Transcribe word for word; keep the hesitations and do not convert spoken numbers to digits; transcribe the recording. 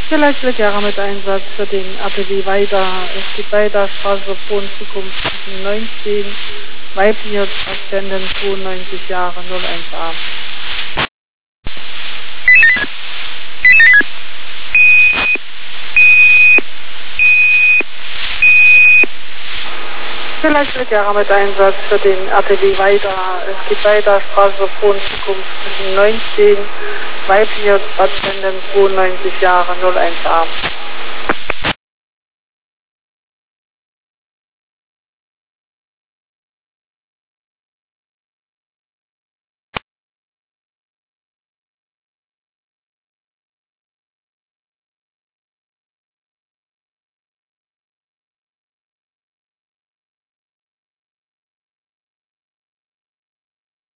Vielleicht wird Jahre mit Einsatz für den A P W weiter. Es geht weiter, Straße Wohn Zukunft neunzehn, weibliche Patientin zweiundneunzig Jahre null eins a. Vielleicht wird Jahre mit Einsatz für den A P W weiter. Es geht weiter, Straße Wohn Zukunft neunzehn, weibliche Patientin zweiundneunzig Jahre null eins a.